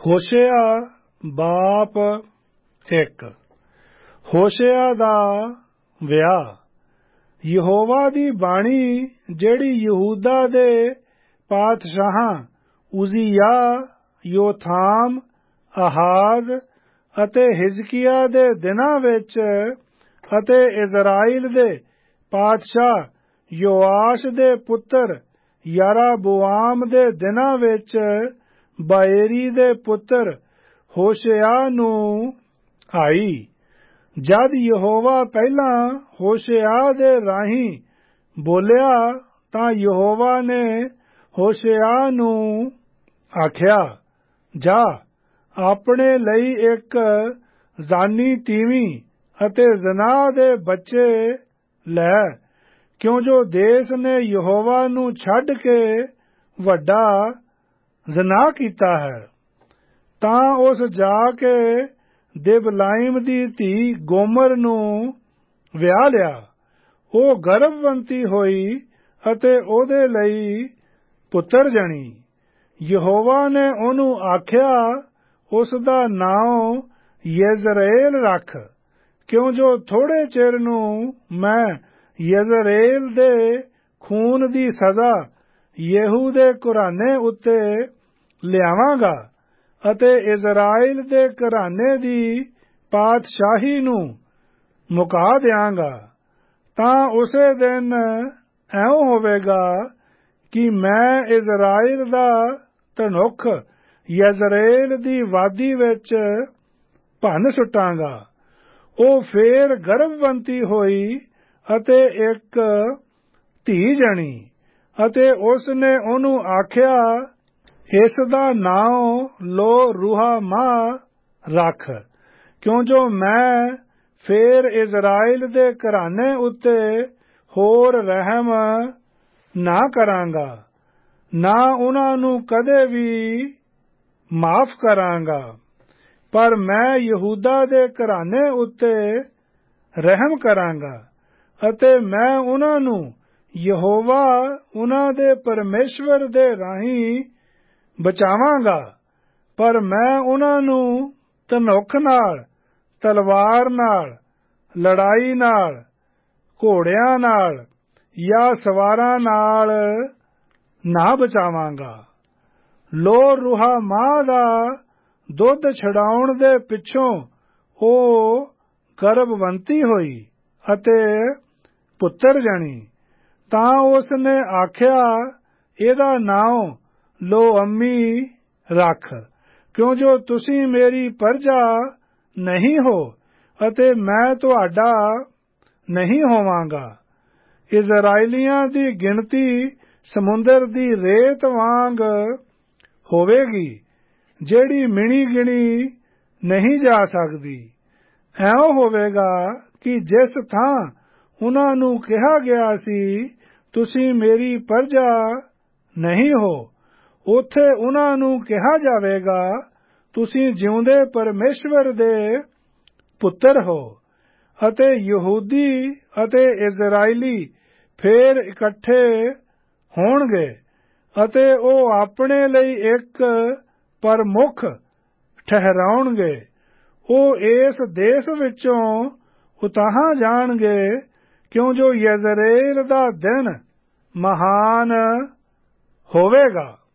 ਹੋਸ਼ਿਆ ਬਾਪ ਇੱਕ। ਹੋਸ਼ਿਆ ਦਾ ਵਿਆਹ। ਯਹੋਵਾ ਦੀ ਬਾਣੀ ਜਿਹੜੀ ਯਹੂਦਾ ਦੇ ਪਾਤਸ਼ਾਹਾਂ ਉਜ਼ੀਯਾਹ, ਯੋਥਾਮ, ਆਹਾਜ਼ ਅਤੇ ਹਿਜ਼ਕੀਆ ਦੇ ਦਿਨਾਂ ਵਿੱਚ ਅਤੇ ਇਜ਼ਰਾਈਲ ਦੇ ਪਾਤਸ਼ਾਹ ਯੋਆਸ਼ ਦੇ ਪੁੱਤਰ ਯਾਰਾਬੋਆਮ ਦੇ ਦਿਨਾਂ ਵਿੱਚ ਬਾਏਰੀ ਦੇ ਪੁੱਤਰ ਹੋਸ਼ਿਆ ਨੂੰ ਆਈ। ਜਦ ਯਹੋਵਾ ਪਹਿਲਾਂ ਹੋਸ਼ਿਆ ਦੇ ਰਾਹੀਂ ਬੋਲਿਆ ਤਾਂ ਯਹੋਵਾ ਨੇ ਹੋਸ਼ਿਆ ਨੂੰ ਆਖਿਆ, ਜਾ ਆਪਣੇ ਲਈ ਇੱਕ ਜ਼ਾਨੀ ਤੀਵੀਂ ਅਤੇ ਜ਼ਨਾਹ ਦੇ ਬੱਚੇ ਲੈ, ਕਿਉਂ ਜੋ ਦੇਸ਼ ਨੇ ਯਹੋਵਾ ਨੂੰ ਛੱਡ ਕੇ ਵੱਡਾ ਜ਼ਨਾਹ ਕੀਤਾ ਹੈ। ਤਾਂ ਉਸ ਜਾ ਕੇ ਦਿਬਲਾਇਮ ਦੀ ਧੀ ਗੋਮਰ ਨੂੰ ਵਿਆਹ ਲਿਆ। ਉਹ ਗਰਭਵੰਤੀ ਹੋਈ ਅਤੇ ਉਹਦੇ ਲਈ ਪੁੱਤਰ ਜਣੀ। ਯਹੋਵਾ ਨੇ ਉਹਨੂੰ ਆਖਿਆ, ਉਸ ਦਾ ਨਾਂ ਯੇਜ਼ਰਏਲ ਰੱਖ, ਕਿਉਂ ਜੋ ਥੋੜੇ ਚਿਰ ਨੂੰ ਮੈਂ ਯੇਜ਼ਰਏਲ ਦੇ ਖੂਨ ਦੀ ਸਜ਼ਾ ਯੇਹੂ ਦੇ ਘਰਾਨੇ ਉੱਤੇ ਲਿਆਵਾਂਗਾ ਅਤੇ ਇਜ਼ਰਾਈਲ ਦੇ ਘਰਾਨੇ ਦੀ ਪਾਤਸ਼ਾਹੀ ਨੂੰ ਮੁਕਾ ਦਿਆਂਗਾ। ਤਾਂ ਉਸੇ ਦਿਨ ਐਉਂ ਹੋਵੇਗਾ ਕਿ ਮੈਂ ਇਜ਼ਰਾਈਲ ਦਾ ਧਨੁੱਖ ਯੇਜ਼ਰਏਲ ਦੀ ਵਾਦੀ ਵਿੱਚ ਭੰਨ ਸੁੱਟਾਂਗਾ। ਉਹ ਫੇਰ ਗਰਭਵੰਤੀ ਹੋਈ ਅਤੇ ਇੱਕ ਧੀ ਜਣੀ ਅਤੇ ਉਸ ਨੇ ਉਹਨੂੰ ਆਖਿਆ, ਇਸ ਦਾ ਨਾਂ ਲੋ ਰੂਹਾ ਮਾਹ ਰੱਖ, ਕਿਉਂ ਜੋ ਮੈਂ ਫੇਰ ਇਜ਼ਰਾਈਲ ਦੇ ਘਰਾਨੇ ਉੱਤੇ ਹੋਰ ਰਹਿਮ ਨਾ ਕਰਾਂਗਾ, ਨਾ ਉਹਨਾਂ ਨੂੰ ਕਦੇ ਵੀ ਮਾਫ ਕਰਾਂਗਾ, ਪਰ ਮੈਂ ਯਹੂਦਾ ਦੇ ਘਰਾਨੇ ਉੱਤੇ ਰਹਿਮ ਕਰਾਂਗਾ ਅਤੇ ਮੈਂ ਉਹਨਾਂ ਨੂੰ ਯਹੋਵਾ ਉਹਨਾਂ ਦੇ ਪਰਮੇਸ਼ਵਰ ਦੇ ਰਾਹੀਂ ਬਚਾਵਾਂਗਾ। ਪਰ ਮੈਂ ਉਹਨਾਂ ਨੂੰ ਧਨੁੱਖ ਨਾਲ, ਤਲਵਾਰ ਨਾਲ, ਲੜਾਈ ਨਾਲ, ਘੋੜਿਆਂ ਨਾਲ ਜਾਂ ਸਵਾਰਾਂ ਨਾਲ ਨਾ ਬਚਾਵਾਂਗਾ। ਲੋ ਰੂਹਾ ਮਾਹ ਦਾ ਦੁੱਧ ਛਡਾਉਣ ਦੇ ਪਿੱਛੋਂ ਉਹ ਗਰਭਵੰਤੀ ਹੋਈ ਅਤੇ ਪੁੱਤਰ ਜਣੀ। ਤਾਂ ਉਸ ਨੇ ਆਖਿਆ, ਇਹਦਾ ਨਾਂ ਲੋ ਅੰਮੀ ਰੱਖ, ਕਿਉਂ ਜੋ ਤੁਸੀਂ ਮੇਰੀ ਪਰਜਾ ਨਹੀਂ ਹੋ ਅਤੇ ਮੈਂ ਤੁਹਾਡਾ ਨਹੀਂ ਹੋਵਾਂਗਾ। ਇਜ਼ਰਾਈਲੀਆਂ ਦੀ ਗਿਣਤੀ ਸਮੁੰਦਰ ਦੀ ਰੇਤ ਵਾਂਗ ਹੋਵੇਗੀ, ਜਿਹੜੀ ਮਿਣੀ ਗਿਣੀ ਨਹੀਂ ਜਾ ਸਕਦੀ। ਐਉਂ ਹੋਵੇਗਾ ਕਿ ਜਿਸ ਥਾਂ ਉਹਨਾਂ ਨੂੰ ਕਿਹਾ ਗਿਆ ਸੀ, ਤੁਸੀਂ ਮੇਰੀ ਪਰਜਾ ਨਹੀਂ ਹੋ, ਉੱਥੇ ਉਹਨਾਂ ਨੂੰ ਕਿਹਾ ਜਾਵੇਗਾ, ਤੁਸੀਂ ਜਿਉਂਦੇ ਪਰਮੇਸ਼ਵਰ ਦੇ ਪੁੱਤਰ ਹੋ। ਅਤੇ ਯਹੂਦੀ ਅਤੇ ਇਜ਼ਰਾਈਲੀ ਫੇਰ ਇਕੱਠੇ ਹੋਣਗੇ ਅਤੇ ਉਹ ਆਪਣੇ ਲਈ ਇੱਕ ਪ੍ਰਮੁੱਖ ਠਹਿਰਾਉਣਗੇ। ਉਹ ਇਸ ਦੇਸ਼ ਵਿੱਚੋਂ ਉਤਾਹਾਂ ਜਾਣਗੇ, ਕਿਉਂ ਜੋ ਯੇਜ਼ਰਏਲ ਦਾ ਦਿਨ ਮਹਾਨ ਹੋਵੇਗਾ।